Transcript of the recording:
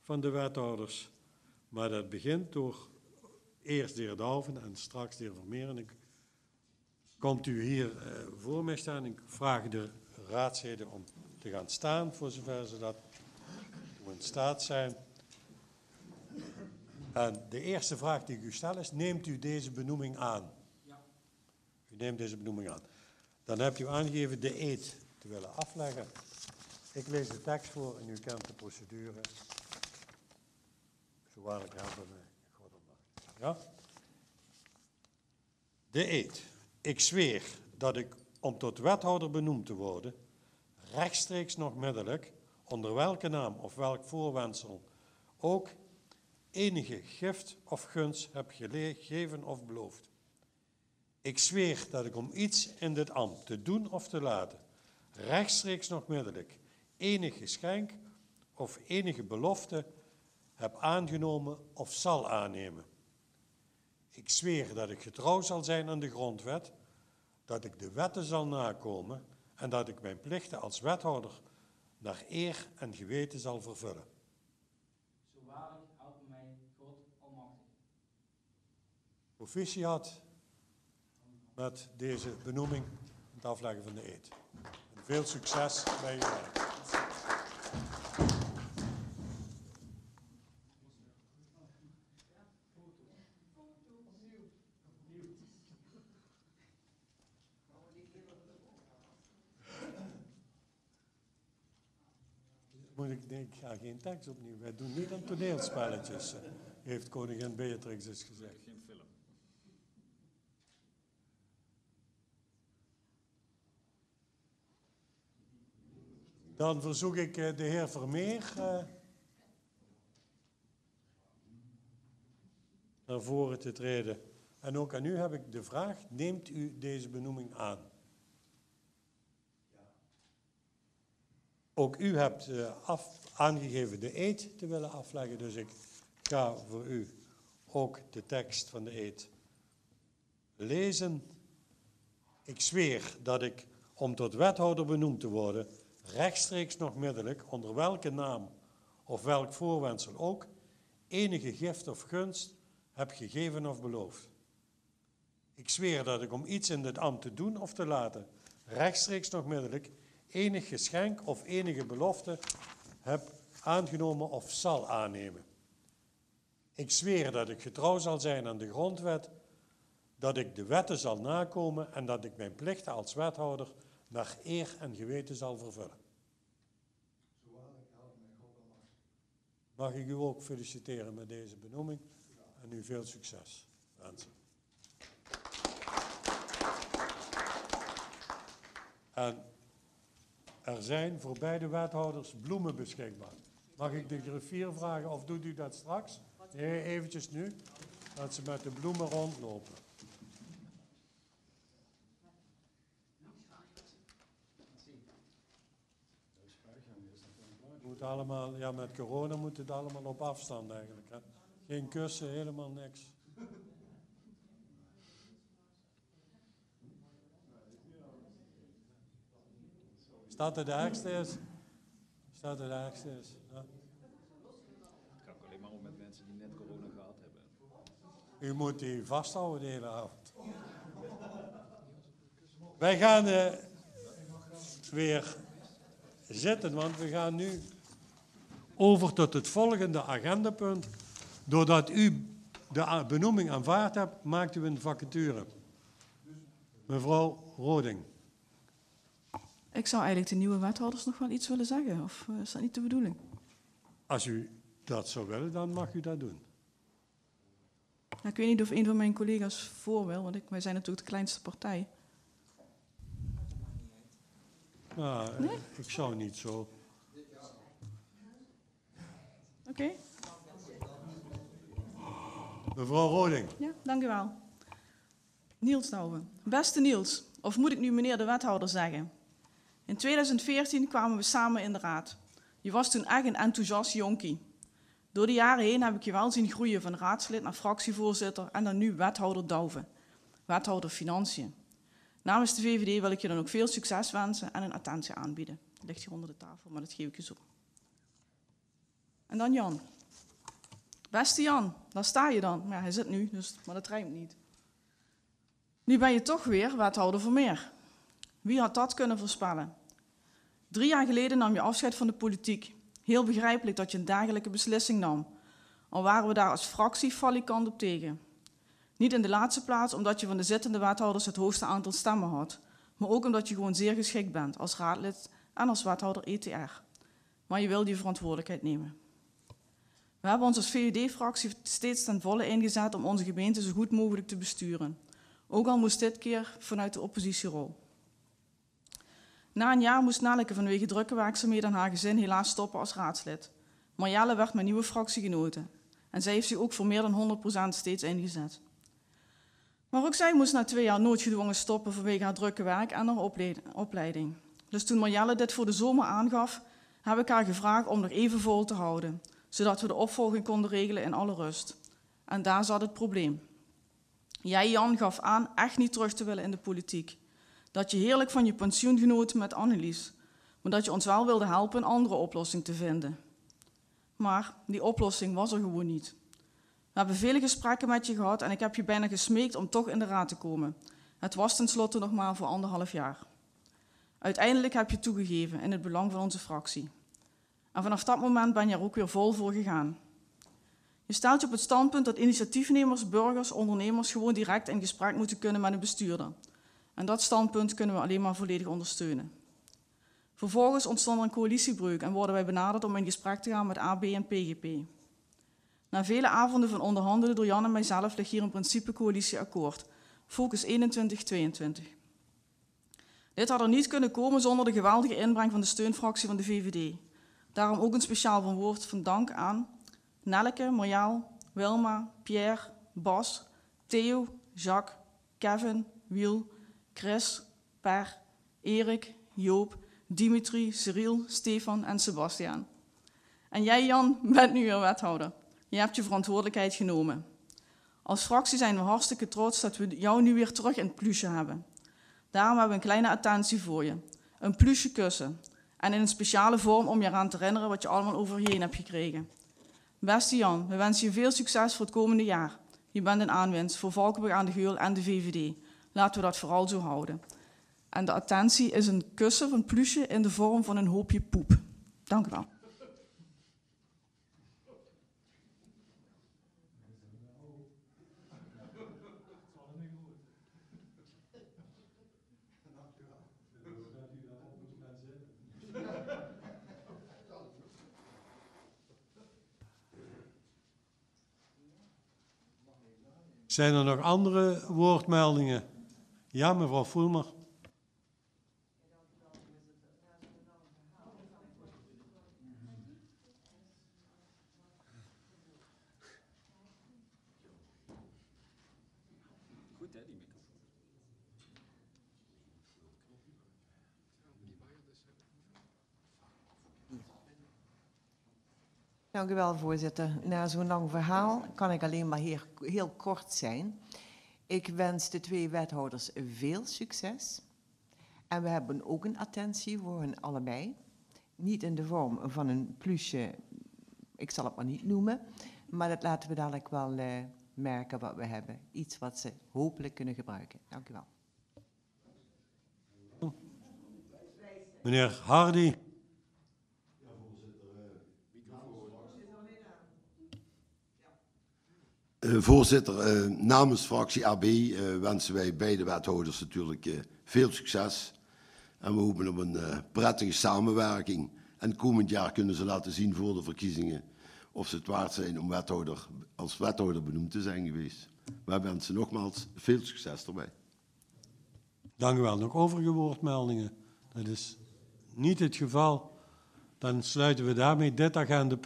van de wethouders. Maar dat begint door eerst de heer Douwen en straks de heer Vermeer. En komt u hier voor mij staan. Ik vraag de raadsleden om te gaan staan, voor zover ze dat in staat zijn. En de eerste vraag die ik u stel is, neemt u deze benoeming aan? Ja. U neemt deze benoeming aan. Dan hebt u aangegeven de eed te willen afleggen. Ik lees de tekst voor en u kent de procedure. Zo waarlijk helpen mij. Ja? De eed. Ik zweer dat ik, om tot wethouder benoemd te worden, rechtstreeks nog middelijk, onder welke naam of welk voorwendsel ook, enige gift of gunst heb gegeven of beloofd. Ik zweer dat ik om iets in dit ambt te doen of te laten, rechtstreeks nog middelijk, enig geschenk of enige belofte heb aangenomen of zal aannemen. Ik zweer dat ik getrouw zal zijn aan de grondwet, dat ik de wetten zal nakomen en dat ik mijn plichten als wethouder naar eer en geweten zal vervullen. Zo waarlijk helpe mij God Almachtig. Proficiat met deze benoeming en het afleggen van de eed. En veel succes bij uw werk. Ik ga geen tekst opnieuw. Wij doen niet aan toneelspelletjes, heeft koningin Beatrix dus gezegd. Geen film. Dan verzoek ik de heer Vermeer naar voren te treden. En ook aan u heb ik de vraag, neemt u deze benoeming aan? Ook u hebt aangegeven de eed te willen afleggen, dus ik ga voor u ook de tekst van de eed lezen. Ik zweer dat ik, om tot wethouder benoemd te worden, rechtstreeks nog middelijk, onder welke naam of welk voorwendsel ook, enige gift of gunst heb gegeven of beloofd. Ik zweer dat ik om iets in dit ambt te doen of te laten, rechtstreeks nog middelijk, enig geschenk of enige belofte heb aangenomen of zal aannemen. Ik zweer dat ik getrouw zal zijn aan de grondwet, dat ik de wetten zal nakomen en dat ik mijn plichten als wethouder naar eer en geweten zal vervullen. Mag ik u ook feliciteren met deze benoeming en u veel succes wensen. En er zijn voor beide wethouders bloemen beschikbaar. Mag ik de griffier vragen of doet u dat straks? Nee, eventjes nu. Dat ze met de bloemen rondlopen. Moet allemaal, ja, met corona moet het allemaal op afstand eigenlijk. Hè? Geen kussen, helemaal niks. Staat het de ergste is? Staat het de ergste is? Ja. Het gaat alleen maar om met mensen die net corona gehad hebben. U moet die vasthouden de hele avond. Wij gaan weer zitten, want we gaan nu over tot het volgende agendapunt. Doordat u de benoeming aanvaard hebt, maakt u een vacature. Mevrouw Roding. Ik zou eigenlijk de nieuwe wethouders nog wel iets willen zeggen, of is dat niet de bedoeling? Als u dat zou willen, dan mag u dat doen. Ja, ik weet niet of een van mijn collega's voor wil, want wij zijn natuurlijk de kleinste partij. Nou, nee? Ik zou niet zo. Oké. Mevrouw Roding. Ja, dank u wel. Niels Douwen. Beste Niels, of moet ik nu meneer de wethouder zeggen? In 2014 kwamen we samen in de raad. Je was toen echt een enthousiast jonkie. Door de jaren heen heb ik je wel zien groeien van raadslid naar fractievoorzitter en dan nu wethouder Douwen, wethouder Financiën. Namens de VVD wil ik je dan ook veel succes wensen en een attentie aanbieden. Dat ligt hier onder de tafel, maar dat geef ik je zo. En dan Jan. Beste Jan, daar sta je dan. Ja, hij zit nu, maar dat rijmt niet. Nu ben je toch weer wethouder Vermeer. Wie had dat kunnen voorspellen? 3 jaar geleden nam je afscheid van de politiek. Heel begrijpelijk dat je een dergelijke beslissing nam. Al waren we daar als fractie valikant op tegen. Niet in de laatste plaats omdat je van de zittende wethouders het hoogste aantal stemmen had, maar ook omdat je gewoon zeer geschikt bent als raadlid en als wethouder ETR. Maar je wilde je verantwoordelijkheid nemen. We hebben ons als VVD-fractie steeds ten volle ingezet om onze gemeente zo goed mogelijk te besturen. Ook al moest dit keer vanuit de oppositierol. Na een jaar moest Nelleke vanwege drukke werkzaamheden en haar gezin helaas stoppen als raadslid. Marjelle werd mijn nieuwe fractiegenote en zij heeft zich ook voor meer dan 100% steeds ingezet. Maar ook zij moest na 2 jaar noodgedwongen stoppen vanwege haar drukke werk en haar opleiding. Dus toen Marjelle dit voor de zomer aangaf, heb ik haar gevraagd om nog even vol te houden, zodat we de opvolging konden regelen in alle rust. En daar zat het probleem. Jij, Jan, gaf aan echt niet terug te willen in de politiek. Dat je heerlijk van je pensioen genoot met Annelies, maar dat je ons wel wilde helpen een andere oplossing te vinden. Maar die oplossing was er gewoon niet. We hebben vele gesprekken met je gehad en ik heb je bijna gesmeekt om toch in de raad te komen. Het was tenslotte nog maar voor 1,5 jaar. Uiteindelijk heb je toegegeven in het belang van onze fractie. En vanaf dat moment ben je er ook weer vol voor gegaan. Je stelt je op het standpunt dat initiatiefnemers, burgers, ondernemers gewoon direct in gesprek moeten kunnen met een bestuurder. En dat standpunt kunnen we alleen maar volledig ondersteunen. Vervolgens ontstond er een coalitiebreuk en worden wij benaderd om in gesprek te gaan met AB en PGP. Na vele avonden van onderhandelen door Jan en mijzelf ligt hier een principe coalitieakkoord, Focus 21-22. Dit had er niet kunnen komen zonder de geweldige inbreng van de steunfractie van de VVD. Daarom ook een speciaal woord van dank aan Nelleke, Marjaal, Wilma, Pierre, Bas, Theo, Jacques, Kevin, Wiel, Chris, Per, Erik, Joop, Dimitri, Cyril, Stefan en Sebastiaan. En jij, Jan, bent nu weer wethouder. Je hebt je verantwoordelijkheid genomen. Als fractie zijn we hartstikke trots dat we jou nu weer terug in het plusje hebben. Daarom hebben we een kleine attentie voor je. Een plusje kussen. En in een speciale vorm om je eraan te herinneren wat je allemaal over je heen hebt gekregen. Beste Jan, we wensen je veel succes voor het komende jaar. Je bent een aanwinst voor Valkenburg aan de Geul en de VVD. Laten we dat vooral zo houden. En de attentie is een kussen van plusje in de vorm van een hoopje poep. Dank u wel. Zijn er nog andere woordmeldingen? Ja, mevrouw Voelmer. Goed hè, die microfoon. Dank u wel, voorzitter. Na zo'n lang verhaal kan ik alleen maar heel kort zijn. Ik wens de 2 wethouders veel succes. En we hebben ook een attentie voor hen allebei. Niet in de vorm van een plusje, ik zal het maar niet noemen. Maar dat laten we dadelijk wel merken wat we hebben. Iets wat ze hopelijk kunnen gebruiken. Dank u wel. Meneer Hardy. Voorzitter, namens fractie AB wensen wij beide wethouders natuurlijk veel succes. En we hopen op een prettige samenwerking. En komend jaar kunnen ze laten zien voor de verkiezingen of ze het waard zijn om als wethouder benoemd te zijn geweest. Wij wensen nogmaals veel succes erbij. Dank u wel. Nog overige woordmeldingen? Dat is niet het geval. Dan sluiten we daarmee dit agendapunt.